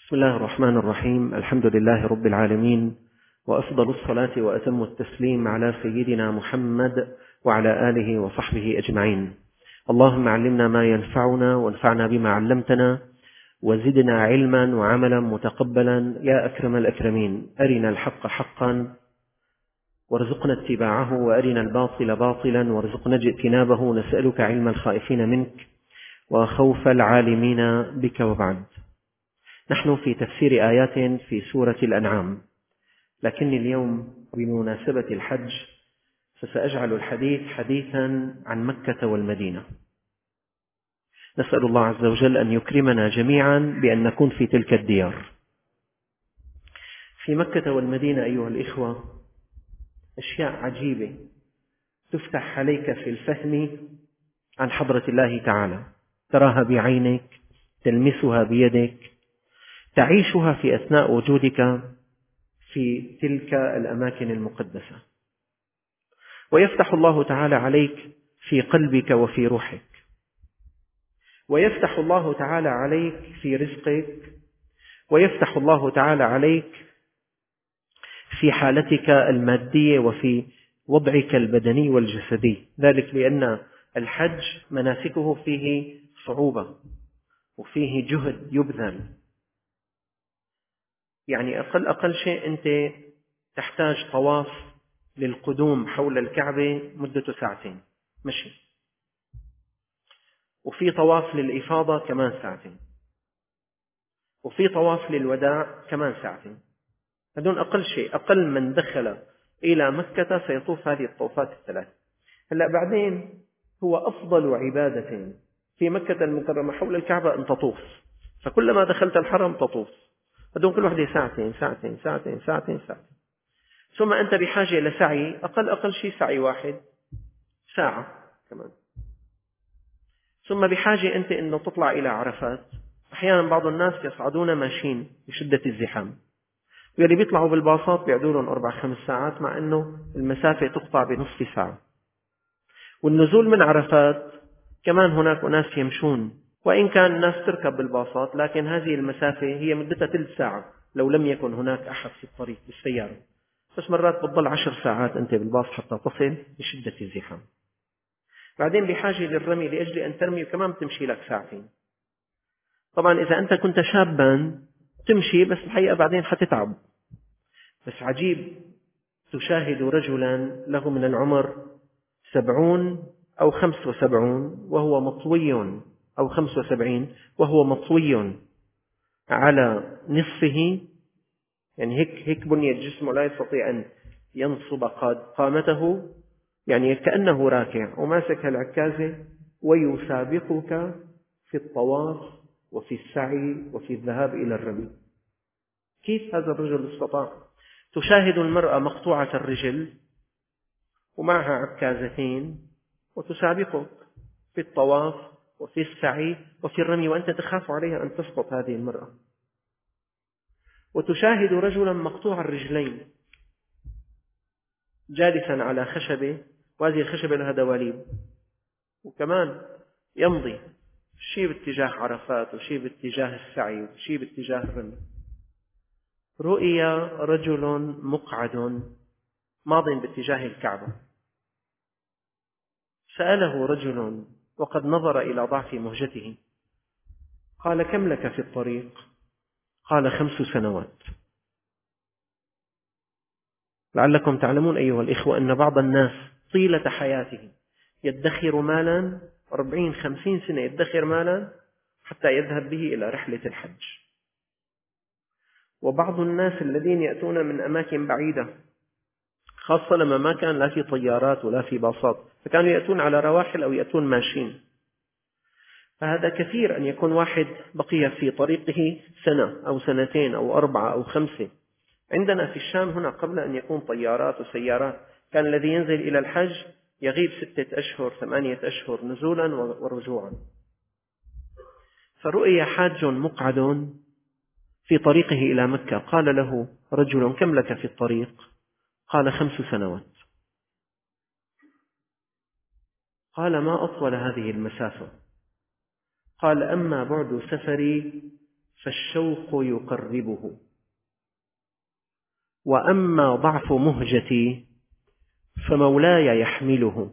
بسم الله الرحمن الرحيم. الحمد لله رب العالمين، وأفضل الصلاة وأتم التسليم على سيدنا محمد وعلى آله وصحبه أجمعين. اللهم علمنا ما ينفعنا وانفعنا بما علمتنا، وزدنا علما وعملا متقبلا يا أكرم الأكرمين. أرنا الحق حقا وارزقنا اتباعه، وأرنا الباطل باطلا وارزقنا اجتنابه. نسألك علم الخائفين منك وخوف العالمين بك. وبعد، نحن في تفسير آيات في سورة الأنعام، لكني اليوم بمناسبة الحج فسأجعل الحديث حديثا عن مكة والمدينة. نسأل الله عز وجل أن يكرمنا جميعا بأن نكون في تلك الديار. في مكة والمدينة أيها الإخوة أشياء عجيبة تفتح عليك في الفهم عن حضرة الله تعالى، تراها بعينك، تلمسها بيدك، تعيشها في أثناء وجودك في تلك الأماكن المقدسة. ويفتح الله تعالى عليك في قلبك وفي روحك، ويفتح الله تعالى عليك في رزقك، ويفتح الله تعالى عليك في حالتك المادية وفي وضعك البدني والجسدي. ذلك لأن الحج مناسكه فيه صعوبة وفيه جهد يبذل. يعني أقل شيء أنت تحتاج طواف للقدوم حول الكعبة مدته 2 ساعة مشي، وفي طواف للإفاضة كمان 2 ساعة، وفي طواف للوداع كمان 2 ساعة. هذون أقل شيء. أقل من دخل إلى مكة سيطوف هذه الطوفات 3. هلأ بعدين هو أفضل عبادة في مكة المكرمة حول الكعبة أن تطوف، فكلما دخلت الحرم تطوف. هذون كل واحدة 2 ساعة 2 ساعة 2 ساعة 2 ساعة. ثم أنت بحاجة إلى سعي، أقل شيء سعي 1 ساعة كمان. ثم بحاجة أنت أنه تطلع إلى عرفات. أحيانا بعض الناس يصعدون ماشين بشدة الزحام، واللي بيطلعوا بالباصات بيعدوا لهم 4-5 ساعات، مع أنه المسافة تقطع بنصف ساعة. والنزول من عرفات كمان هناك أناس يمشون، وإن كان الناس تركب بالباصات، لكن هذه المسافة هي مدتها 3 ساعة لو لم يكن هناك أحد في الطريق بالسيارة. بس مرات بتضل 10 ساعات أنت بالباص حتى تصل بشدة الزحام. بعدين بحاجة للرمي لأجل أن ترمي، وكمان بتمشي لك 2 ساعة. طبعا إذا أنت كنت شابا تمشي، بس الحقيقة بعدين حتتعب. بس عجيب، تشاهد رجلا له من العمر 70 أو 75 وهو مطوي، أو 75 وهو مطوي على نصفه، يعني هيك بنية جسمه لا يستطيع أن ينصب قامته، يعني كأنه راكع وماسك العكازة، ويسابقك في الطواف وفي السعي وفي الذهاب إلى الرمي. كيف هذا الرجل استطاع؟ تشاهد المرأة مقطوعة الرجل ومعها عكازتين وتسابقك في الطواف وفي السعي وفي الرمي، وأنت تخاف عليها أن تسقط هذه المرأة. وتشاهد رجلا مقطوع الرجلين جالسا على خشبة، وهذه الخشبة لها دواليب، وكمان يمضي شيء باتجاه عرفات وشيء باتجاه السعي وشيء باتجاه الرمي. رؤي رجل مقعد ماض باتجاه الكعبة، سأله رجل وقد نظر إلى ضعف مهجته، قال: كم لك في الطريق؟ قال: 5 سنوات. لعلكم تعلمون أيها الإخوة أن بعض الناس طيلة حياته يدخر مالا 40-50 سنة، يدخر مالا حتى يذهب به إلى رحلة الحج. وبعض الناس الذين يأتون من أماكن بعيدة، خاصة لما ما كان لا في طيارات ولا في باصات، فكانوا يأتون على رواحل أو يأتون ماشين. فهذا كثير أن يكون واحد بقي في طريقه 1 أو 2 أو 4 أو 5. عندنا في الشام هنا قبل أن يكون طيارات وسيارات، كان الذي ينزل إلى الحج يغيب 6 أشهر 8 أشهر نزولا ورجوعا. فرؤي حاج مقعد في طريقه إلى مكة، قال له رجل: كم لك في الطريق؟ قال: 5 سنوات. قال: ما أطول هذه المسافة؟ قال: أما بعد سفري فالشوق يقربه، وأما ضعف مهجتي فمولاي يحمله.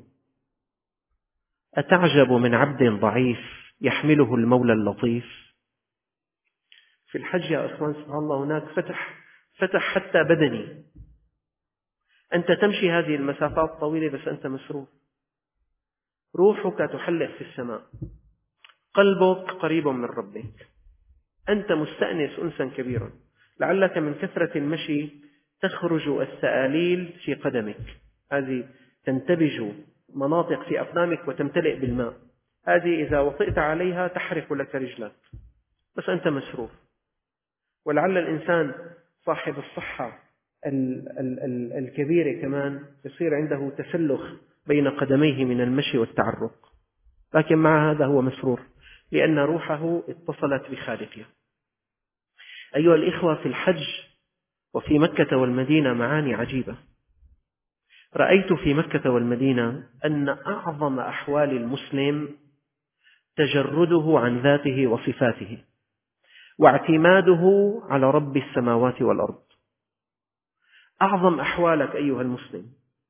أتعجب من عبد ضعيف يحمله المولى اللطيف. في الحج يا أخوان سبحان الله هناك فتح حتى بدني. أنت تمشي هذه المسافات الطويلة بس أنت مسرور، روحك تحلق في السماء، قلبك قريب من ربك، أنت مستأنس أنسا كبيرا. لعلك من كثرة المشي تخرج السآليل في قدمك، هذه تنتبج مناطق في أقدامك وتمتلئ بالماء، هذه إذا وطئت عليها تحرق لك رجلك، بس أنت مسرور. ولعل الإنسان صاحب الصحة الكبيرة كمان يصير عنده تسلخ بين قدميه من المشي والتعرق، لكن مع هذا هو مسرور لأن روحه اتصلت بخالقها. أيها الإخوة، في الحج وفي مكة والمدينة معاني عجيبة. رأيت في مكة والمدينة أن أعظم أحوال المسلم تجرده عن ذاته وصفاته، واعتماده على رب السماوات والأرض. أعظم أحوالك أيها المسلم،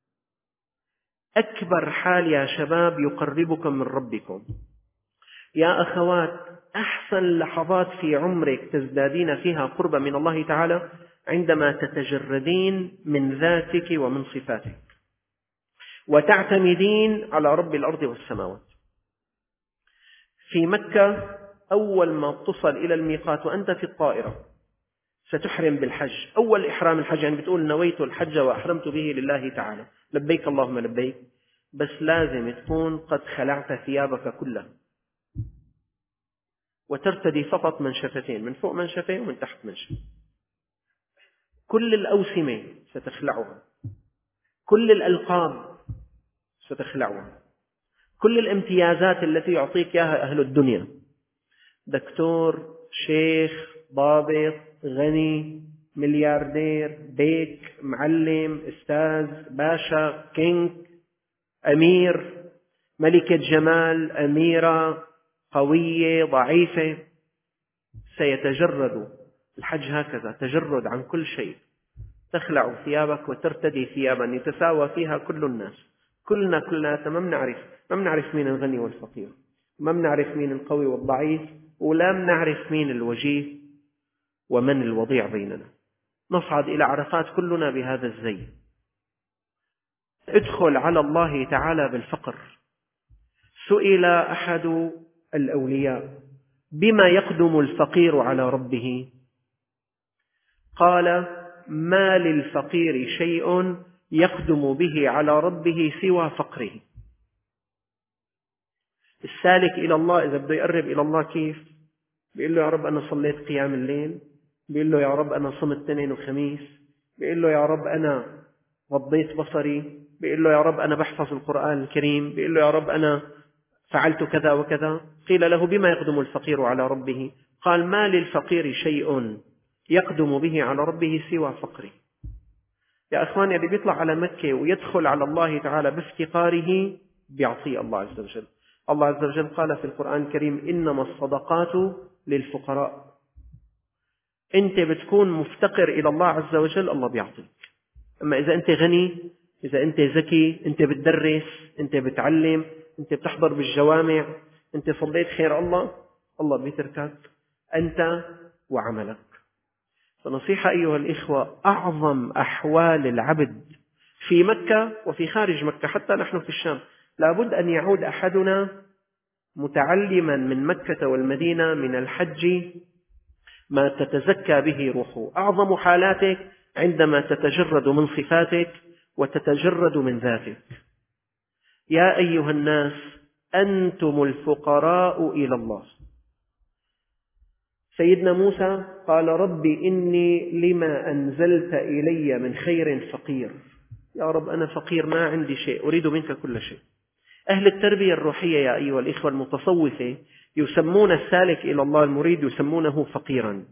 أكبر حال يا شباب يقربكم من ربكم. يا أخوات، أحسن لحظات في عمرك تزدادين فيها قربا من الله تعالى عندما تتجردين من ذاتك ومن صفاتك وتعتمدين على رب الأرض والسماوات. في مكة أول ما تصل إلى الميقات وأنت في الطائرة ستحرم بالحج، أول إحرام الحج يعني بتقول نويت الحج وأحرمت به لله تعالى، لبيك اللهم لبيك، بس لازم تكون قد خلعت ثيابك كلها وترتدي فقط منشفتين، من فوق منشفة ومن تحت منشفة. كل الأوسمة ستخلعها، كل الألقاب ستخلعها، كل الامتيازات التي يعطيك إياها أهل الدنيا، دكتور، شيخ، ضابط، غني، ملياردير، بيك، معلم، أستاذ، باشا، كينج، أمير، ملكة جمال، أميرة، قوية، ضعيفة، سيتجرد الحج هكذا تجرد عن كل شيء. تخلع ثيابك وترتدي ثيابا يتساوى فيها كل الناس، كلنا ما بنعرف مين الغني والفقير، ما بنعرف مين القوي والضعيف، ولا بنعرف مين الوجيه ومن الوضيع بيننا. نصعد إلى عرفات كلنا بهذا الزي. ادخل على الله تعالى بالفقر. سئل أحد الأولياء بما يقدم الفقير على ربه؟ قال: ما للفقير شيء يقدم به على ربه سوى فقره. السالك إلى الله إذا بده يقرب إلى الله كيف؟ بيقول له يا رب أنا صليت قيام الليل، بيقول له يا رب أنا صمت اثنين وخميس، بيقول له يا رب أنا غضيت بصري، بيقول له يا رب أنا بحفظ القرآن الكريم، بيقول له يا رب أنا فعلت كذا وكذا. قيل له بما يقدم الفقير على ربه؟ قال: ما للفقير شيء يقدم به على ربه سوى فقره. يا أخوان، اللي بيطلع على مكة ويدخل على الله تعالى بافتقاره بيعطيه الله عز وجل. الله عز وجل قال في القرآن الكريم: إنما الصدقات للفقراء. أنت بتكون مفتقر إلى الله عز وجل، الله بيعطيك. أما إذا أنت غني، إذا أنت ذكي، أنت بتدرس، أنت بتعلم، أنت بتحضر بالجوامع، أنت صليت خير الله بيتركك أنت وعملك. فنصيحة أيها الإخوة، أعظم أحوال العبد في مكة وفي خارج مكة، حتى نحن في الشام، لابد أن يعود أحدنا متعلما من مكة والمدينة من الحج ما تتزكى به روحه. أعظم حالاتك عندما تتجرد من صفاتك وتتجرد من ذاتك. يا أيها الناس، أنتم الفقراء إلى الله. سيدنا موسى قال: ربي إني لما أنزلت إلي من خير فقير. يا رب أنا فقير، ما عندي شيء، أريد منك كل شيء. أهل التربية الروحية يا أيها الإخوة المتصوفة يسمون السالك إلى الله المريد يسمونه فقيرا.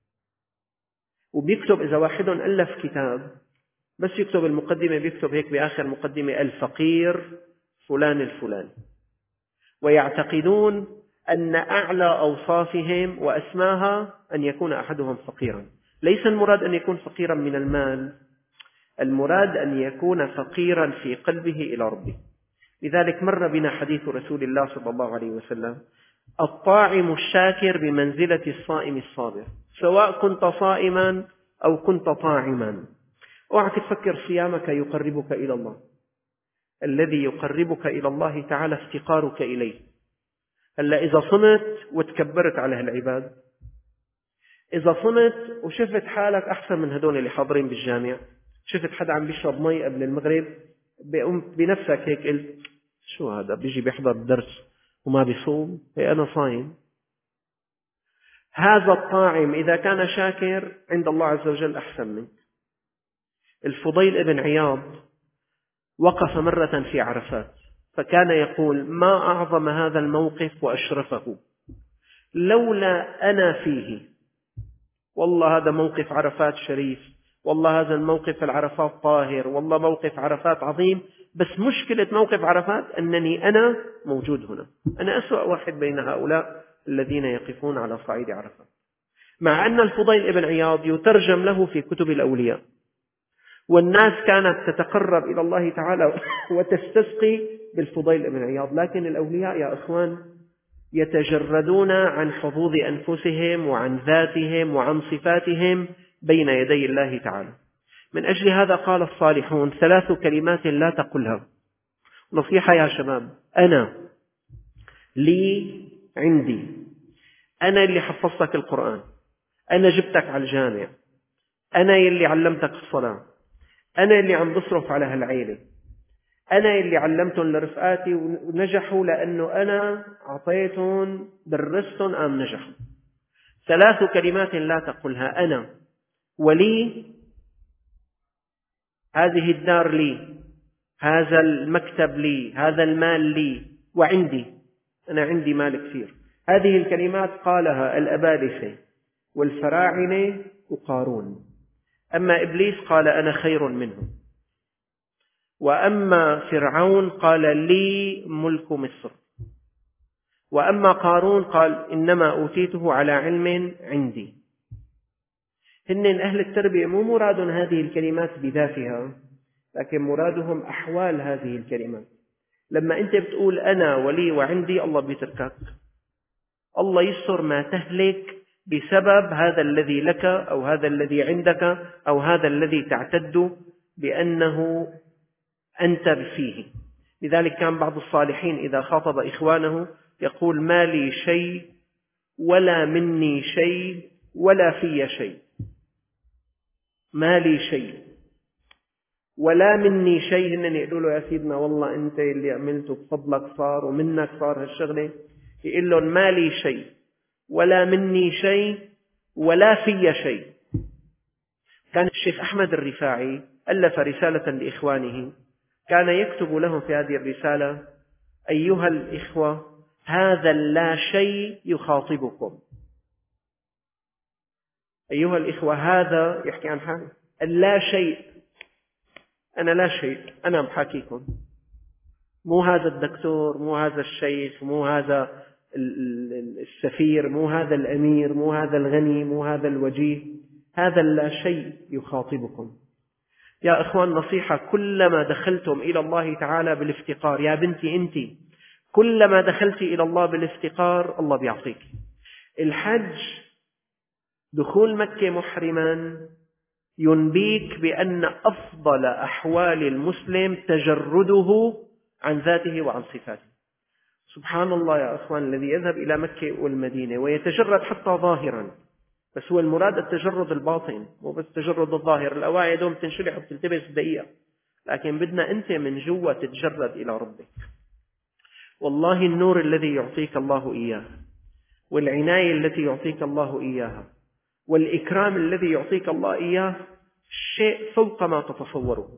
وبيكتب إذا واحد ألف كتاب بس يكتب المقدمة، بيكتب هيك بآخر مقدمة: الفقير فلان الفلاني. ويعتقدون أن أعلى أوصافهم وأسماها أن يكون أحدهم فقيرا. ليس المراد أن يكون فقيرا من المال، المراد أن يكون فقيرا في قلبه إلى ربه. لذلك مر بنا حديث رسول الله صلى الله عليه وسلم: الطاعم الشاكر بمنزلة الصائم الصابر، سواء كنت صائما أو كنت طاعما. اوعك تفكر صيامك يقربك إلى الله، الذي يقربك إلى الله تعالى افتقارك إليه. هلا إذا صمت وتكبرت على هالعباد، إذا صمت وشفت حالك أحسن من هدول اللي حاضرين بالجامع، شفت حدا عم بيشرب مي قبل المغرب، بنفسك هيك قلت شو هذا بيجي بيحضر الدرس وما بيصوم، أنا صايم. هذا الطاعم إذا كان شاكر عند الله عز وجل أحسن منك. الفضيل ابن عياض وقف مرة في عرفات فكان يقول: ما أعظم هذا الموقف وأشرفه لولا أنا فيه. والله هذا موقف عرفات شريف، والله هذا الموقف العرفات طاهر، والله موقف عرفات عظيم، بس مشكلة موقف عرفات أنني أنا موجود هنا، أنا أسوأ واحد بين هؤلاء الذين يقفون على صعيد عرفات. مع أن الفضيل ابن عياض يترجم له في كتب الأولياء، والناس كانت تتقرب إلى الله تعالى وتستسقي بالفضيل ابن عياض، لكن الأولياء يا أخوان يتجردون عن حظوظ أنفسهم وعن ذاتهم وعن صفاتهم بين يدي الله تعالى. من أجل هذا قال الصالحون: 3 كلمات لا تقلها. نصيحة يا شباب: أنا، لي، عندي. أنا اللي حفظتك القرآن، أنا جبتك على الجامع، أنا اللي علمتك الصلاة، أنا اللي عم بصرف على هالعيلة، أنا اللي علمتهم لرفقاتي ونجحوا لأنه أنا أعطيتهم درستهم أم نجحوا. 3 كلمات لا تقلها: أنا، ولي، هذه الدار لي، هذا المكتب لي، هذا المال لي، وعندي، أنا عندي مال كثير. هذه الكلمات قالها الأبالسة والفراعنة وقارون. أما إبليس قال: أنا خير منه. وأما فرعون قال: لي ملك مصر. وأما قارون قال: إنما أوتيته على علم عندي. هن أهل التربية مو مرادهم هذه الكلمات بذاتها، لكن مرادهم أحوال هذه الكلمات. لما أنت بتقول أنا ولي وعندي، الله بيتركك، الله يستر ما تهلك بسبب هذا الذي لك أو هذا الذي عندك أو هذا الذي تعتد بأنه أنت فيه. لذلك كان بعض الصالحين إذا خاطب إخوانه يقول: ما لي شيء ولا مني شيء ولا في شيء. ما لي شيء ولا مني شيء. هن يقولوا له: يا سيدنا والله أنت اللي عملته بفضلك صار ومنك صار هالشغلة. يقول لهم: ما لي شيء ولا مني شيء ولا في شيء. كان الشيخ أحمد الرفاعي ألف رسالة لإخوانه، كان يكتب لهم في هذه الرسالة: أيها الإخوة، هذا اللا شيء يخاطبكم. أيها الإخوة، هذا يحكي عن حاله، اللا شيء، أنا لا شيء، أنا بحاكيكم، مو هذا الدكتور، مو هذا الشيخ، مو هذا السفير، مو هذا الأمير، مو هذا الغني، مو هذا الوجيه، هذا اللا شيء يخاطبكم. يا إخوان، نصيحة: كلما دخلتم إلى الله تعالى بالافتقار، يا بنتي أنت كلما دخلت إلى الله بالافتقار الله بيعطيك. الحج، دخول مكة محرما، ينبيك بأن أفضل أحوال المسلم تجرده عن ذاته وعن صفاته. سبحان الله يا أخوان، الذي يذهب إلى مكة والمدينة ويتجرد حتى ظاهرا، بس هو المراد التجرد الباطن مو بس التجرد الظاهر. الأواعي دوم تنشلح وبتلتبس دقيقة، لكن بدنا أنت من جوا تتجرد إلى ربك. والله النور الذي يعطيك الله إياه، والعناية التي يعطيك الله إياها، والإكرام الذي يعطيك الله إياه شيء فوق ما تتصوره.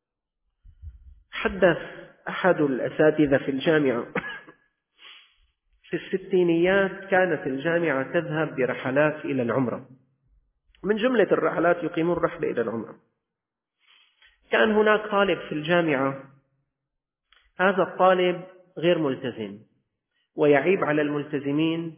حدث أحد الأساتذة في الجامعة في الستينيات كانت الجامعة تذهب برحلات إلى العمرة، من جملة الرحلات يقيمون رحلة إلى العمرة. كان هناك طالب في الجامعة، هذا الطالب غير ملتزم، ويعيب على الملتزمين،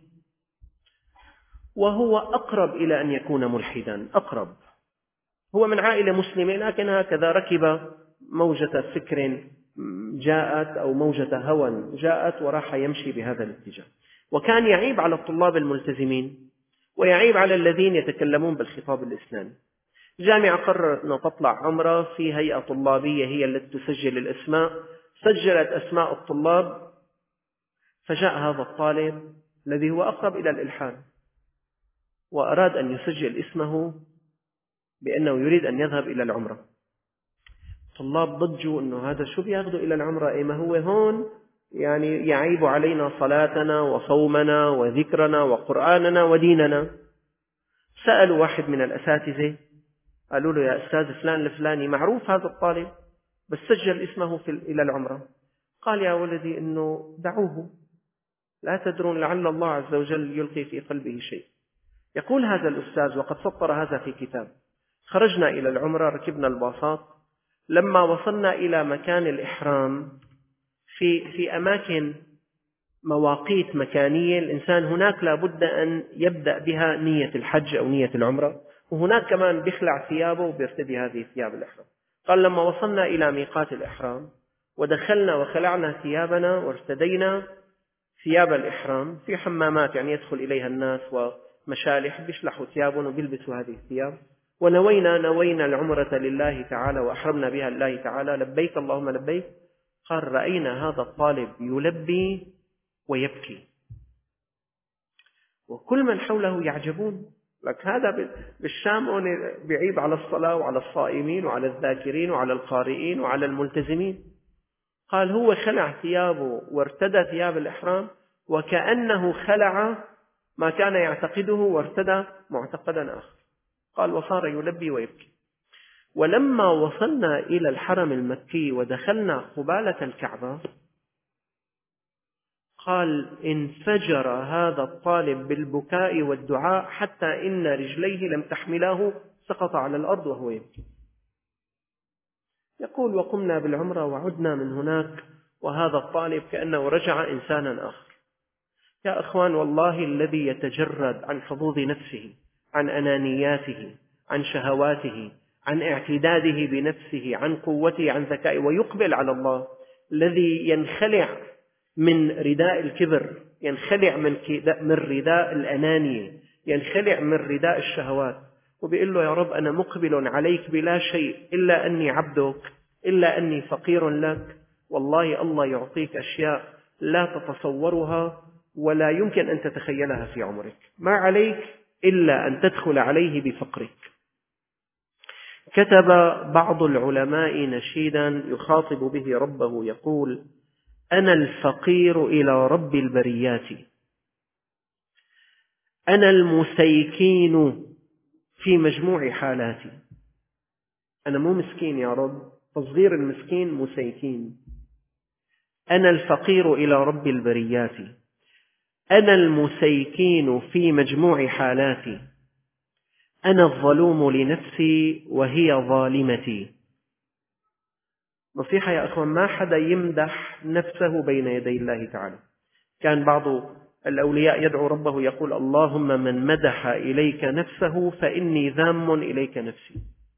وهو أقرب إلى أن يكون ملحدا، أقرب. هو من عائلة مسلمة، لكن هكذا ركب موجة فكر جاءت أو موجة هوى جاءت وراح يمشي بهذا الاتجاه. وكان يعيب على الطلاب الملتزمين ويعيب على الذين يتكلمون بالخطاب الإسلامي. الجامعة قررت أن تطلع عمرة في هيئة طلابية هي التي تسجل الأسماء، سجلت أسماء الطلاب، فجاء هذا الطالب الذي هو أقرب إلى الإلحاد وأراد أن يسجل اسمه بأنه يريد أن يذهب إلى العمرة. الطلاب ضجوا أنه هذا شو بياخذوا إلى العمرة؟ إيه ما هو هون يعني يعيب علينا صلاتنا وصومنا وذكرنا وقرآننا وديننا. سألوا واحد من الأساتذة، قالوا له يا أستاذ فلان الفلاني معروف هذا الطالب بس سجل اسمه إلى العمرة. قال يا ولدي إنه دعوه، لا تدرون لعل الله عز وجل يلقي في قلبه شيء. يقول هذا الأستاذ وقد سطر هذا في كتاب: خرجنا إلى العمرة، ركبنا الباصات، لما وصلنا إلى مكان الإحرام في أماكن مواقيت مكانية الإنسان هناك لابد أن يبدأ بها نية الحج أو نية العمرة، وهناك كمان بيخلع ثيابه وبيرتدي هذه ثياب الإحرام. قال لما وصلنا إلى ميقات الإحرام ودخلنا وخلعنا ثيابنا وارتدينا ثياب الإحرام في حمامات يعني يدخل إليها الناس ومشالح بيشلحوا ثيابهم وبيلبسوا هذه الثياب، ونوينا العمرة لله تعالى وأحرمنا بها لله تعالى، لبيك اللهم لبيك. قال رأينا هذا الطالب يلبي ويبكي وكل من حوله يعجبون. لك هذا بالشام بيعيب على الصلاة وعلى الصائمين وعلى الذاكرين وعلى القارئين وعلى الملتزمين. قال هو خلع ثيابه وارتدى ثياب الإحرام وكأنه خلع ما كان يعتقده وارتدى معتقدا آخر. قال وصار يلبي ويبكي. ولما وصلنا إلى الحرم المكي ودخلنا قبالة الكعبة قال انفجر هذا الطالب بالبكاء والدعاء حتى إن رجليه لم تحملاه، سقط على الأرض وهو يبكي. يقول وقمنا بالعمرة وعدنا من هناك وهذا الطالب كأنه رجع إنسانا آخر. يا أخوان والله الذي يتجرد عن حظوظ نفسه، عن أنانياته، عن شهواته، عن اعتداده بنفسه، عن قوته، عن ذكائه، ويقبل على الله، الذي ينخلع من رداء الكبر، ينخلع من رداء الأنانية، ينخلع من رداء الشهوات، وبيقول له يا رب أنا مقبل عليك بلا شيء إلا أني عبدك، إلا أني فقير لك. والله الله يعطيك أشياء لا تتصورها ولا يمكن أن تتخيلها في عمرك، ما عليك إلا أن تدخل عليه بفقرك. كتب بعض العلماء نشيدا يخاطب به ربه يقول: أنا الفقير إلى رب البريات، أنا المسيكين في مجموع حالاتي. أنا مو مسكين يا رب، تصغير المسكين مسيكين. أنا الفقير إلى رب البريات، أنا المسيكين في مجموع حالاتي، أنا الظلوم لنفسي وهي ظالمتي. نصيحة يا أخوان، ما حدا يمدح نفسه بين يدي الله تعالى. كان بعض الأولياء يدعو ربه يقول: اللهم من مدح إليك نفسه فإني ذام إليك نفسي.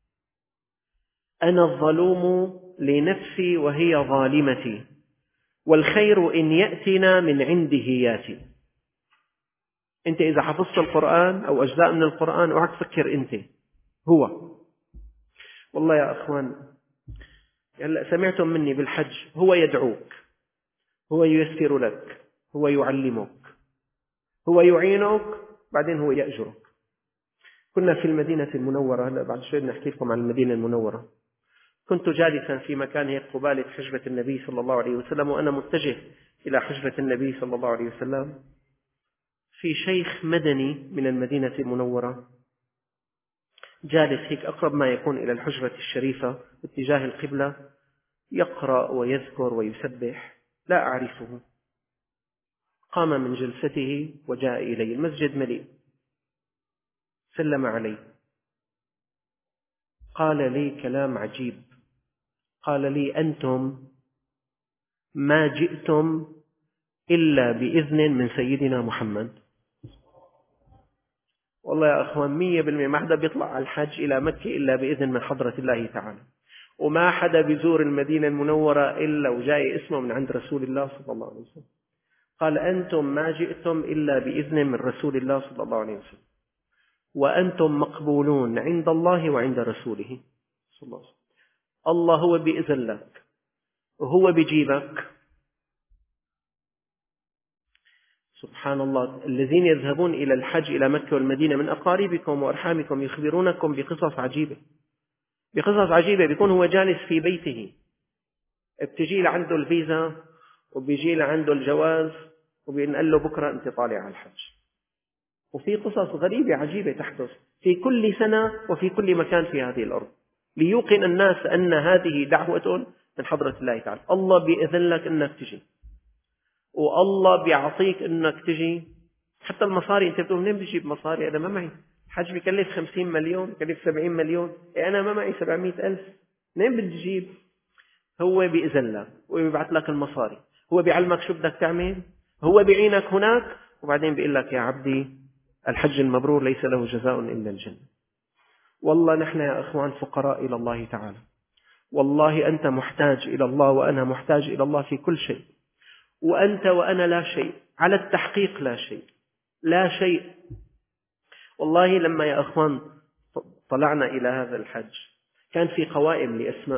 أنا الظلوم لنفسي وهي ظالمتي، والخير إن يأتنا من عنده ياتي. أنت إذا حفظت القرآن أو أجزاء من القرآن اوعك تفكر أنت، هو. والله يا أخوان هلا سمعتم مني بالحج، هو يدعوك، هو ييسر لك، هو يعلمك، هو يعينك، بعدين هو يأجرك. كنا في المدينة المنورة، هلا بعد شوي نحكي لكم عن المدينة المنورة. كنت جالسا في مكان هيك قبالة حجرة النبي صلى الله عليه وسلم، وأنا متجه إلى حجرة النبي صلى الله عليه وسلم. في شيخ مدني من المدينة المنورة جالس هيك أقرب ما يكون إلى الحجرة الشريفة باتجاه القبلة، يقرأ ويذكر ويسبح، لا أعرفه. قام من جلسته وجاء إلي، المسجد مليء، سلم علي، قال لي كلام عجيب. قال لي: أنتم ما جئتم إلا بإذن من سيدنا محمد. والله يا أخوان 100% ما حدا بيطلع على الحج إلى مكة إلا بإذن من حضرة الله تعالى، وما حدا بيزور المدينة المنورة إلا وجاي اسمه من عند رسول الله صلى الله عليه وسلم. قال أنتم ما جئتم إلا بإذن من رسول الله صلى الله عليه وسلم، وأنتم مقبولون عند الله وعند رسوله صلى الله عليه وسلم. الله هو بإذن لك وهو بيجيبك. سبحان الله. الذين يذهبون إلى الحج إلى مكة والمدينة من أقاربكم وأرحامكم يخبرونكم بقصص عجيبة، بقصص عجيبة. بيكون هو جالس في بيته، بتجي لعنده الفيزا وبيجي لعنده الجواز وبينقل له بكرة أنت طالع على الحج. وفي قصص غريبة عجيبة تحدث في كل سنة وفي كل مكان في هذه الأرض، ليوقن الناس أن هذه دعوة من حضرة الله تعالى. الله بإذن لك أنك تجي، والله بيعطيك أنك تجي. حتى المصاري، أنت بتقول منين بجيب مصاري؟ أنا ما معي. الحج بيكلف 50 مليون، بيكلف 70 مليون، أنا ما معي 700 ألف. منين بدي أجيب؟ هو بإذن لك ويبعث لك المصاري، هو بيعلمك شو بدك تعمل، هو بيعينك هناك، وبعدين بيقول لك يا عبدي الحج المبرور ليس له جزاء إلا الجنة. والله نحن يا أخوان فقراء إلى الله تعالى. والله أنت محتاج إلى الله وأنا محتاج إلى الله في كل شيء، وأنت وأنا لا شيء، على التحقيق لا شيء، لا شيء. والله لما يا أخوان طلعنا إلى هذا الحج كان في قوائم لأسماء،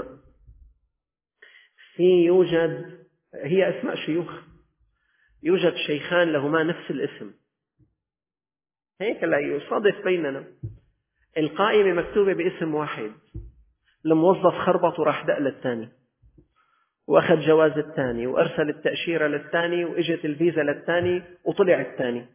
يوجد هي أسماء شيوخ، يوجد شيخان لهما نفس الاسم، هيك لا يصادف بيننا. القائمة مكتوبة باسم واحد، الموظف خربط وراح دق للثاني وأخذ جواز الثاني وأرسل التأشيرة للثاني وإجت الفيزا للثاني وطلع الثاني.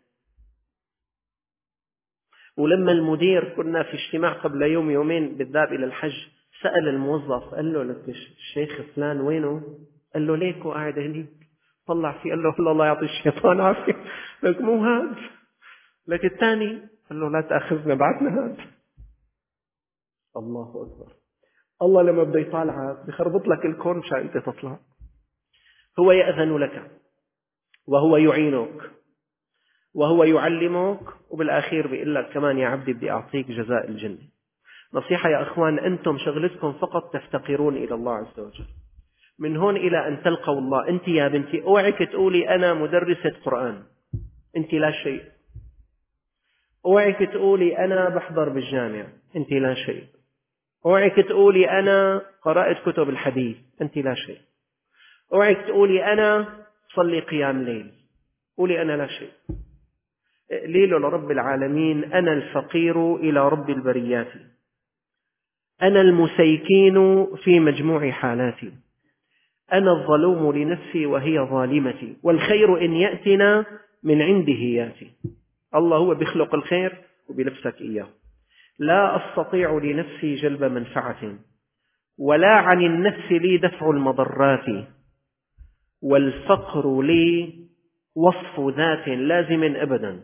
ولما المدير كنا في اجتماع قبل يوم يومين بالذهاب إلى الحج، سأل الموظف قال له لك الشيخ فلان وينه؟ قال له ليكو قاعد هنيك. طلع فيه قال له الله يعطي الشيطان عافية. لك مو هذا، لك الثاني. قال له لا تأخذنا بعدنا هذا. الله أكبر. الله لما بده يطالعك بخربط لك الكون مشان أنت تطلع. هو يأذن لك وهو يعينك وهو يعلمك، وبالأخير بيقول لك كمان يا عبدي بدي أعطيك جزاء الجنة. نصيحة يا أخوان، أنتم شغلتكم فقط تفتقرون إلى الله عز وجل. من هون إلى أن تلقوا الله، أنت يا بنتي اوعك تقولي أنا مدرسة قرآن، أنت لا شيء. اوعك تقولي أنا بحضر بالجامع، أنت لا شيء. اوعك تقولي أنا قرأت كتب الحديث، أنت لا شيء. اوعك تقولي أنا صلي قيام ليل، قولي أنا لا شيء. ليل لرب العالمين، أنا الفقير إلى رب البريات، أنا المسيكين في مجموع حالاتي، أنا الظلوم لنفسي وهي ظالمتي، والخير إن يأتنا من عنده يأتي. الله هو بيخلق الخير وبيلبسك إياه. لا أستطيع لنفسي جلب منفعة، ولا عن النفس لي دفع المضرات، والفقر لي وصف ذات لازم أبدا،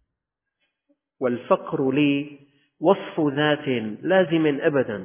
والفقر لي وصف ذات لازم أبدا،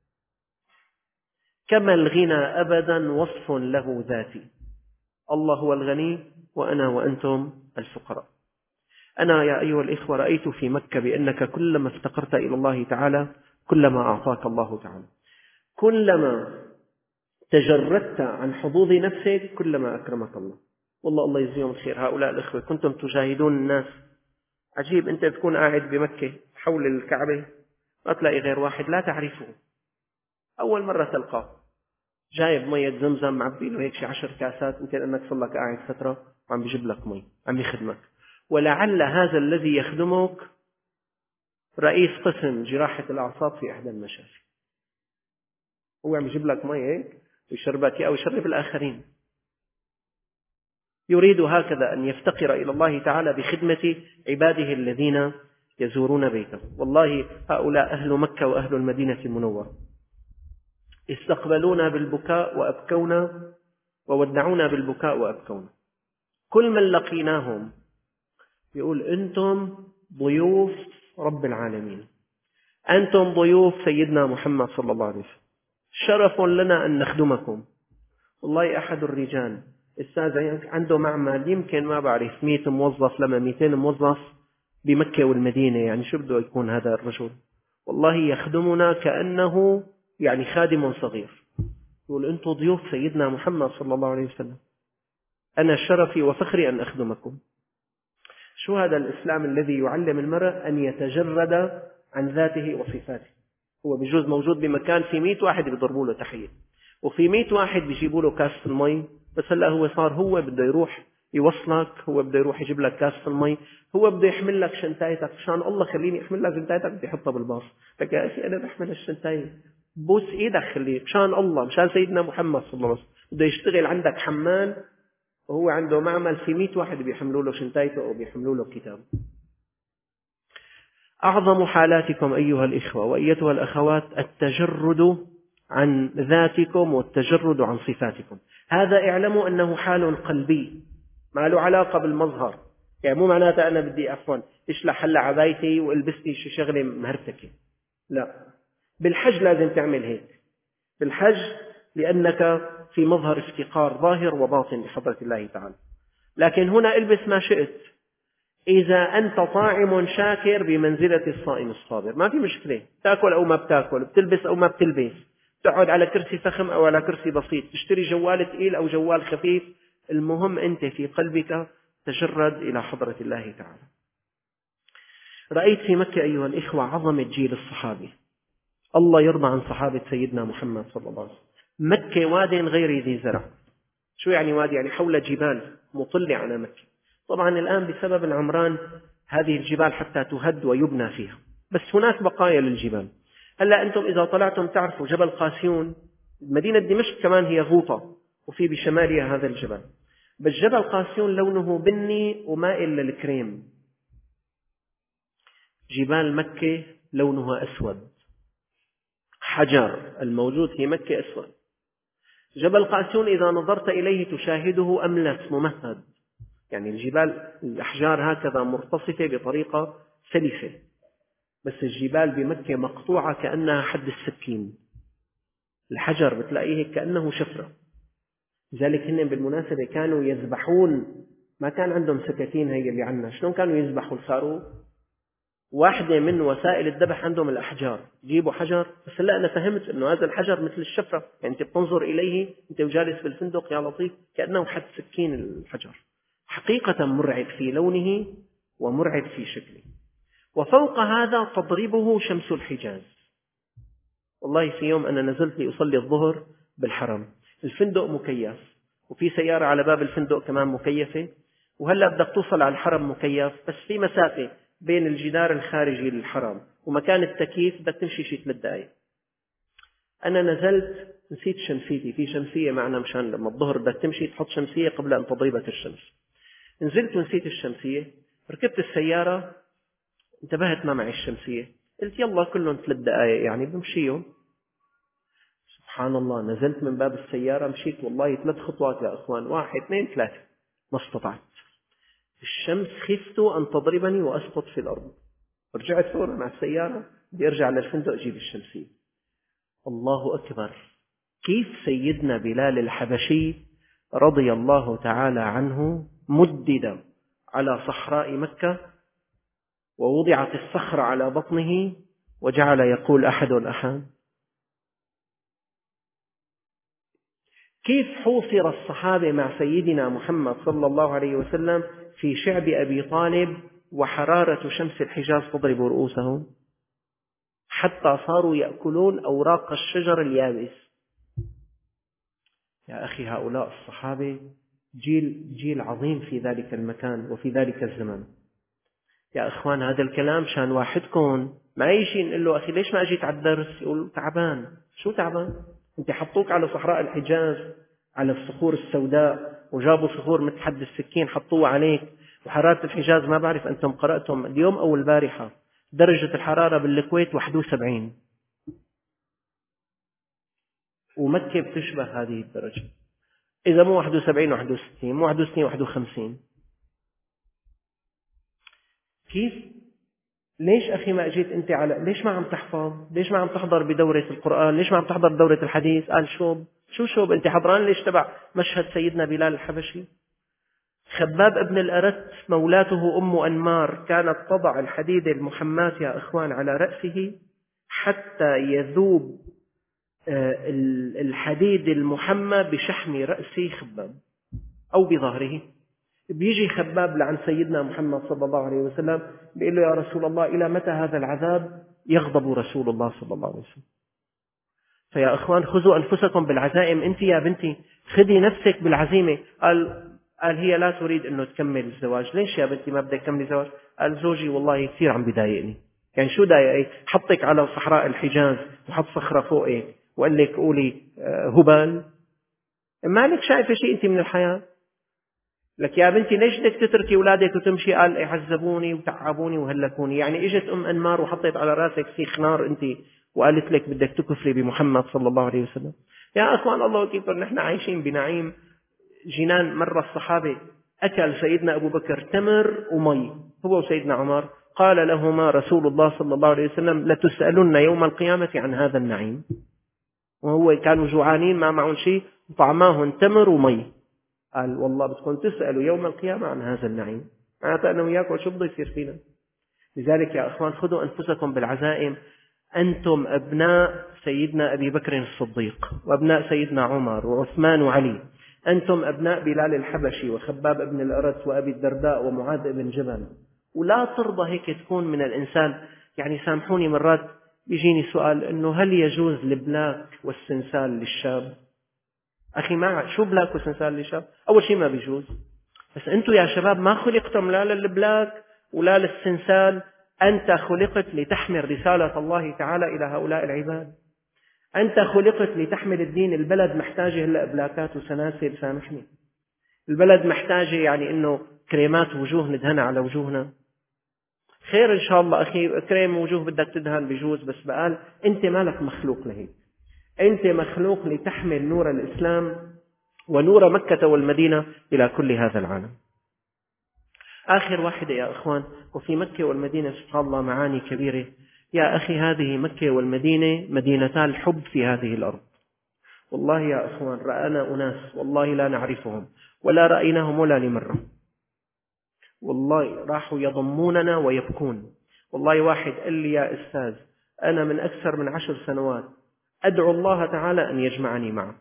كما الغنى أبدا وصف له ذاتي. الله هو الغني وأنا وأنتم الفقراء. أنا يا أيها الإخوة رأيت في مكة بأنك كلما افتقرت إلى الله تعالى كلما أعطاك الله تعالى، كلما تجردت عن حظوظ نفسك كلما أكرمك الله. والله الله يجزيهم الخير هؤلاء الإخوة، كنتم تجاهدون الناس. عجيب، أنت تكون قاعد بمكة حول الكعبة ما تلاقي غير واحد لا تعرفه، أول مرة تلقاه جايب مية زمزم معبي له هيك شي 10 كاسات، أنت لأنك صار لك قاعد فترة وعم بيجيب لك مي عم يخدمك. ولعل هذا الذي يخدمك رئيس قسم جراحة الأعصاب في إحدى المشافي، هو عم يجيب لك مي هيك ويشربك أو يشرب الآخرين. يريد هكذا أن يفتقر إلى الله تعالى بخدمة عباده الذين يزورون بيته. والله هؤلاء أهل مكة وأهل المدينة المنورة استقبلونا بالبكاء وأبكونا، وودعونا بالبكاء وأبكونا. كل من لقيناهم يقول أنتم ضيوف رب العالمين، أنتم ضيوف سيدنا محمد صلى الله عليه وسلم، شرف لنا أن نخدمكم. والله أحد الرجال أستاذ عنده معمل يمكن ما بعرف 100 موظف لما 200 موظف بمكة والمدينة، يعني شو بده يكون هذا الرجل؟ والله يخدمنا كأنه يعني خادم صغير. يقول أنتم ضيوف سيدنا محمد صلى الله عليه وسلم، أنا شرفي وفخري أن أخدمكم. شو هذا الإسلام الذي يعلم المرء أن يتجرد عن ذاته وصفاته؟ هو بجوز موجود بمكان في 100 واحد بيضربوا له تحية، وفي 100 واحد بيجيبوا له كاسة المي، بس هلا هو صار هو بده يروح يوصلك، هو بده يروح يجيب لك كاسة المي، هو بده يحمل لك شنطايتك. مشان الله خليني احمل لك شنطايتك، بدي احطها بالباص. لك يا اخي انا بحمل الشنطاية، بوس ايدك خليه، مشان الله، مشان سيدنا محمد صلى الله عليه وسلم. بده يشتغل عندك حمال وهو عنده معمل في 100 واحد بيحملوا له شنطايته او بيحملوا له كتاب. أعظم حالاتكم أيها الإخوة وأيتها الأخوات التجرد عن ذاتكم والتجرد عن صفاتكم. هذا اعلموا أنه حال قلبي، ما له علاقة بالمظهر. يعني مو معناته أنا بدي اشلح هلا عبايتي والبسني شي شغلة مهرتكة، لا. بالحج لازم تعمل هيك، بالحج لأنك في مظهر افتقار ظاهر وباطن لحضرة الله تعالى. لكن هنا البس ما شئت، إذا أنت طاعم شاكر بمنزلة الصائم الصابر، ما في مشكلة، تأكل أو ما بتأكل، بتلبس أو ما بتلبس، تقعد على كرسي فخم أو على كرسي بسيط، تشتري جوال ثقيل أو جوال خفيف، المهم أنت في قلبك تجرد إلى حضرة الله تعالى. رأيت في مكة أيها الإخوة عظمة جيل الصحابة، الله يرضى عن صحابة سيدنا محمد صلى الله عليه وسلم. مكة واد غير ذي زرع. شو يعني وادي؟ يعني حول جبال مطلة على مكة. طبعا الآن بسبب العمران هذه الجبال حتى تهد ويبنى فيها، بس هناك بقايا للجبال. هلا أنتم إذا طلعتم تعرفوا جبل قاسيون، مدينة دمشق كمان هي غوطة وفي بشمالها هذا الجبل، بس جبل قاسيون لونه بني ومائل للكريم. جبال مكة لونها أسود، حجر الموجود في مكة أسود. جبل قاسيون إذا نظرت إليه تشاهده أملس ممهد، يعني الجبال الأحجار هكذا مرتصفة بطريقة سلسة، بس الجبال بمكة مقطوعة كأنها حد السكين، الحجر بتلاقيه كأنه شفرة. لذلك هن بالمناسبة كانوا يذبحون، ما كان عندهم سكاكين هي اللي عندنا. شلون كانوا يذبحوا الخروف؟ واحدة من وسائل الذبح عندهم الأحجار، جيبوا حجر. بس هلا أنا فهمت إنه هذا الحجر مثل الشفرة، يعني أنت بتنظر إليه أنت وجالس بالفندق يا لطيف كأنه حد سكين الحجر، حقيقة مرعب في لونه ومرعب في شكله. وفوق هذا تضربه شمس الحجاز. والله في يوم أنا نزلت لأصلي الظهر بالحرم، الفندق مكيف وفي سيارة على باب الفندق كمان مكيفة، وهلأ بدك توصل على الحرم مكيف، بس في مسافة بين الجدار الخارجي للحرم ومكان التكييف بدك تمشي شي 3 دقائق. أنا نزلت نسيت شمسيتي، في شمسية معنا مشان لما الظهر بدك تمشي تحط شمسية قبل أن تضربك الشمس. نزلت ونسيت الشمسية، ركبت السيارة انتبهت ما معي الشمسية، قلت يلا كلهم 3 دقائق يعني بمشيهم. سبحان الله، نزلت من باب السيارة مشيت والله 3 خطوات يا أخوان، 1 2 3 ما استطعت. الشمس خفت أن تضربني وأسقط في الأرض. رجعت فورا مع السيارة بدي أرجع للفندق أجيب الشمسية. الله أكبر، كيف سيدنا بلال الحبشي رضي الله تعالى عنه مدد على صحراء مكة ووضعت الصخرة على بطنه وجعل يقول أحد أحد. كيف حوصر الصحابة مع سيدنا محمد صلى الله عليه وسلم في شعب أبي طالب وحرارة شمس الحجاز تضرب رؤوسهم حتى صاروا يأكلون أوراق الشجر اليابس. يا أخي هؤلاء الصحابة جيل عظيم في ذلك المكان وفي ذلك الزمان. يا أخوان هذا الكلام شان واحدكم ما يجي نقول له أخي ليش ما أجيت على الدرس؟ يقول تعبان. شو تعبان؟ أنت حطوك على صحراء الحجاز على الصخور السوداء وجابوا صخور مثل حد السكين حطوها عليك، وحرارة الحجاز ما بعرف أنتم قرأتم اليوم أو البارحة درجة الحرارة بالكويت 71، ومكة بتشبه هذه الدرجة، إذا مو 71 61 مو 61 51. كيف؟ ليش أخي ما أجيت أنت ليش ما عم تحفظ؟ ليش ما عم تحضر بدورة القرآن؟ ليش ما عم تحضر دورة الحديث؟ قال شو شو أنت حضران ليش تبع مشهد سيدنا بلال الحبشي؟ خباب ابن الأرت مولاته أم أنمار كانت تضع الحديد المحماة يا إخوان على رأسه حتى يذوب الحديد المحمى بشحم رأس خباب أو بظهره. بيجي خباب لعن سيدنا محمد صلى الله عليه وسلم بيقول له: يا رسول الله، إلى متى هذا العذاب؟ يغضب رسول الله صلى الله عليه وسلم. فيا إخوان، خذوا أنفسكم بالعزائم. أنت يا بنتي خذي نفسك بالعزيمة. قال هي لا تريد أنه تكمل الزواج. ليش يا بنتي ما بدك تكملي زواج؟ قال: زوجي والله كثير عم بيضايقني. يعني شو ضايقك؟ حطك على صحراء الحجاز وحط صخرة فوقك وقال لك قولي هبال؟ ما لك شايفة شيء أنت من الحياة؟ لك يا بنتي ليش بدك تتركي أولادك وتمشي؟ قال: عذبوني وتعبوني وهلكوني. يعني إجت أم أنمار وحطت على راسك سيخ نار أنت وقالت لك بدك تكفري بمحمد صلى الله عليه وسلم. يا أخوان الله وكيلكم، نحن عايشين بنعيم جنان. مرة الصحابة أكل سيدنا أبو بكر تمر ومي هو وسيدنا عمر، قال لهما رسول الله صلى الله عليه وسلم: لتسألن يوم القيامة عن هذا النعيم. وهو كانوا جوعانين ما معهم شيء وطعماهم تمر ومي. قال: والله بدكم تسألوا يوم القيامة عن هذا النعيم. معناتها أنا وياكم شو بده يصير فينا؟ لذلك يا أخوان، خذوا أنفسكم بالعزائم. أنتم أبناء سيدنا أبي بكر الصديق وأبناء سيدنا عمر وعثمان وعلي. أنتم أبناء بلال الحبشي وخباب ابن الأرت وأبي الدرداء ومعاذ بن جبل. ولا ترضى هيك تكون من الإنسان. يعني سامحوني، مرات بيجيني سؤال إنه هل يجوز البلاك والسنسال للشاب؟ أخي، ما شو بلاك وسنسال للشاب؟ أول شيء ما بيجوز. بس أنتم يا شباب ما خلقتم لا للبلاك ولا للسنسال. أنت خلقت لتحمل رسالة الله تعالى إلى هؤلاء العباد. أنت خلقت لتحمل الدين. البلد محتاجة هلأ بلاكات وسناسل، سامحني. البلد محتاجة يعني إنه كريمات وجوه ندهنها على وجوهنا. خير إن شاء الله أخي، كريم وجوه بدك تدهن بجوز، بس بقال أنت مالك مخلوق لهيك. أنت مخلوق لتحمل نور الإسلام ونور مكة والمدينة إلى كل هذا العالم. آخر واحدة يا أخوان، وفي مكة والمدينة سبحان الله معاني كبيرة. يا أخي، هذه مكة والمدينة مدينتا الحب في هذه الأرض. والله يا أخوان، رأنا أناس والله لا نعرفهم ولا رأيناهم ولا لمرة. والله راحوا يضموننا ويبكون. والله واحد قال لي: يا أستاذ، أنا من أكثر من 10 سنوات أدعو الله تعالى أن يجمعني معك،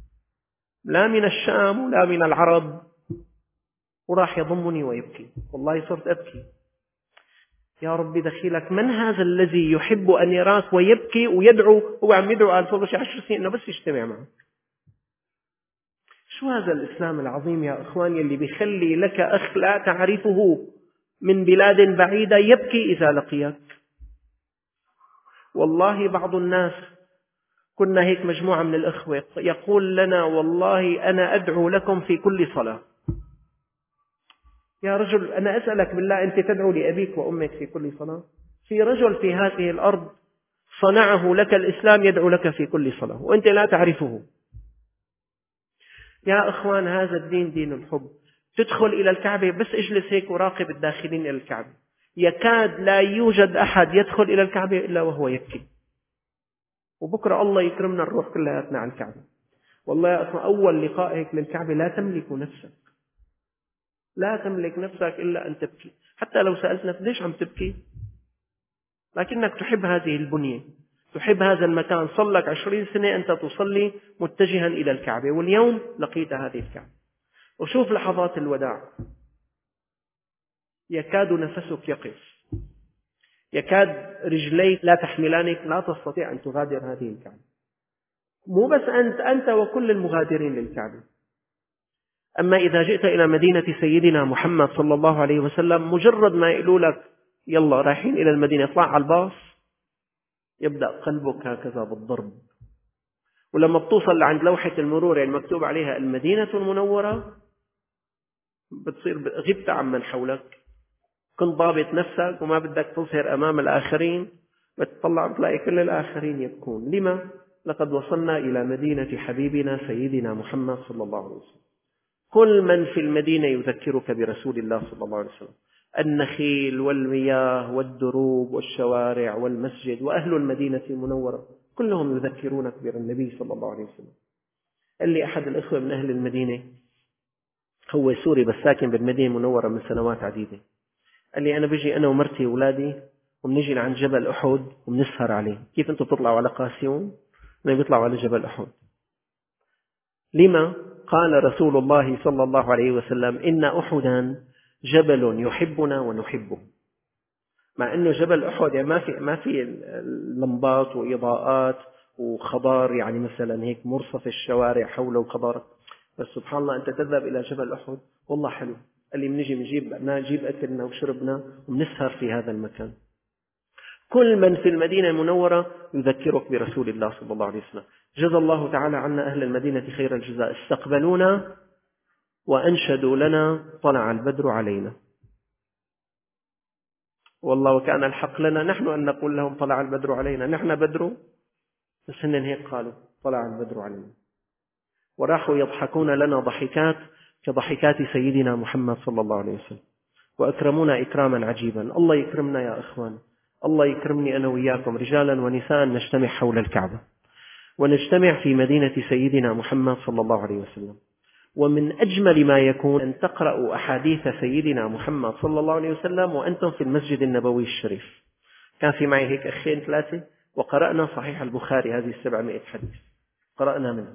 لا من الشام ولا من العرب، وراح يضمني ويبكي. والله صرت أبكي. يا ربي دخيلك، من هذا الذي يحب أن يراك ويبكي ويدعو؟ هو عم يدعو قال فوق 10 سنين إنه بس يجتمع معه. شو هذا الإسلام العظيم يا أخواني اللي بيخلي لك أخ لا تعرفه من بلاد بعيدة يبكي إذا لقيك؟ والله بعض الناس، كنا هيك مجموعة من الأخوة، يقول لنا: والله أنا أدعو لكم في كل صلاة. يا رجل، أنا أسألك بالله، أنت تدعو لأبيك وأمك في كل صلاة؟ في رجل في هذه الأرض صنعه لك الإسلام يدعو لك في كل صلاة وأنت لا تعرفه. يا أخوان، هذا الدين دين الحب. تدخل إلى الكعبة بس اجلس هيك وراقب الداخلين إلى الكعبة. يكاد لا يوجد أحد يدخل إلى الكعبة إلا وهو يبكي. وبكرة الله يكرمنا نروح كلياتنا على الكعبة. والله يا أخوان، أول لقاء هيك للكعبة لا تملك نفسك. لا تملك نفسك إلا أن تبكي. حتى لو سألت نفسك ليش عم تبكي، لكنك تحب هذه البنية، تحب هذا المكان. صلك 20 سنة أنت تصلي متجها إلى الكعبة، واليوم لقيت هذه الكعبة. وشوف لحظات الوداع، يكاد نفسك يقف، يكاد رجليك لا تحملانك، لا تستطيع أن تغادر هذه الكعبة. مو بس أنت وكل المغادرين للكعبة. أما إذا جئت إلى مدينة سيدنا محمد صلى الله عليه وسلم، مجرد ما يقولوا لك يلا رايحين إلى المدينة، اطلع على الباص، يبدأ قلبك هكذا بالضرب. ولما بتوصل لعند لوحة المرور المكتوب عليها المدينة المنورة، بتصير غبت عمن حولك، كنت ضابط نفسك وما بدك تظهر أمام الآخرين، بتطلع بتلاقي كل الآخرين يبكون. لما؟ لقد وصلنا إلى مدينة حبيبنا سيدنا محمد صلى الله عليه وسلم. كل من في المدينة يذكرك برسول الله صلى الله عليه وسلم. النخيل والمياه والدروب والشوارع والمسجد وأهل المدينة المنورة كلهم يذكرونك بالنبي صلى الله عليه وسلم. قال لي أحد الأخوة من أهل المدينة، هو سوري بس ساكن بالمدينة المنورة من سنوات عديدة، قال لي أنا بيجي أنا ومرتي وأولادي وبنجي لعند جبل أحد وبنسهر عليه. كيف أنتم بتطلعوا على قاسيون؟ ما بيطلعوا على جبل أحد. لما؟ قال رسول الله صلى الله عليه وسلم إن أحدا جبل يحبنا ونحبه. مع أنه جبل أحد يعني ما في لمبات وإضاءات وخضار، يعني مثلا هيك مرصف الشوارع حوله وخضار، بس سبحان الله أنت تذهب إلى جبل أحد والله حلو. قال لي بنجي نجيب أكلنا وشربنا وبنسهر في هذا المكان. كل من في المدينة المنورة يذكرك برسول الله صلى الله عليه وسلم. جزا الله تعالى عنا أهل المدينة خير الجزاء، استقبلونا وأنشدوا لنا طلع البدر علينا. والله وكان الحق لنا نحن أن نقول لهم طلع البدر علينا، نحن بدر، بس هن هيك قالوا طلع البدر علينا. وراحوا يضحكون لنا ضحكات كضحكات سيدنا محمد صلى الله عليه وسلم، وأكرمونا إكراما عجيبا. الله يكرمنا يا إخوان، الله يكرمني أنا وإياكم رجالا ونساء نجتمع حول الكعبة ونجتمع في مدينة سيدنا محمد صلى الله عليه وسلم. ومن أجمل ما يكون أن تقرأوا أحاديث سيدنا محمد صلى الله عليه وسلم وأنتم في المسجد النبوي الشريف. كان في معي هيك أخين 3 وقرأنا صحيح البخاري هذه 700 حديث قرأنا منه.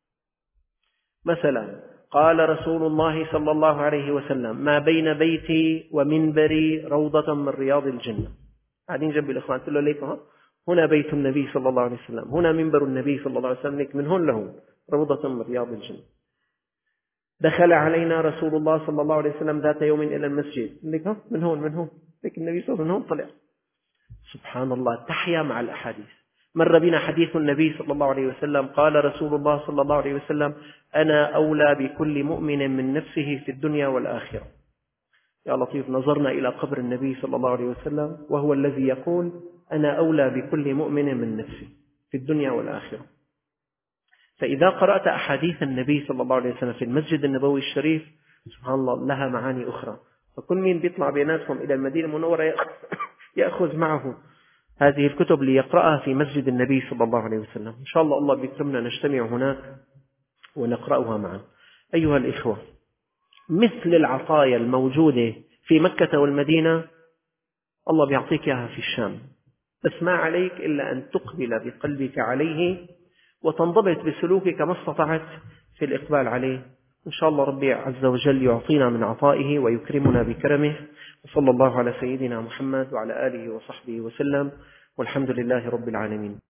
مثلا قال رسول الله صلى الله عليه وسلم ما بين بيتي ومنبري روضة من رياض الجنة. قاعدين جنب الإخوان قلت له ليك هنا بيت النبي صلى الله عليه وسلم، هنا منبر النبي صلى الله عليه وسلم، لك من هون لهون روضة من رياض الجنة. دخل علينا رسول الله صلى الله عليه وسلم ذات يوم إلى المسجد، لك من هون لك النبي صلى الله عليه وسلم طلع. سبحان الله، تحيا مع الأحاديث. مر بنا حديث النبي صلى الله عليه وسلم قال رسول الله صلى الله عليه وسلم أنا أولى بكل مؤمن من نفسه في الدنيا والآخرة. يا لطيف، نظرنا إلى قبر النبي صلى الله عليه وسلم وهو الذي يقول أنا أولى بكل مؤمن من نفسه في الدنيا والآخرة. فإذا قرأت أحاديث النبي صلى الله عليه وسلم في المسجد النبوي الشريف سبحان الله لها معاني أخرى. فكل مين بيطلع بيناتكم إلى المدينة المنورة يأخذ معه هذه الكتب ليقرأها في مسجد النبي صلى الله عليه وسلم. إن شاء الله الله بيكرمنا نجتمع هناك ونقرأها معا. أيها الإخوة، مثل العطايا الموجودة في مكة والمدينة الله بيعطيك إياها في الشام، بس ما عليك إلا أن تقبل بقلبك عليه وتنضبط بسلوكك ما استطعت في الإقبال عليه. إن شاء الله ربي عز وجل يعطينا من عطائه ويكرمنا بكرمه. وصلى الله على سيدنا محمد وعلى آله وصحبه وسلم، والحمد لله رب العالمين.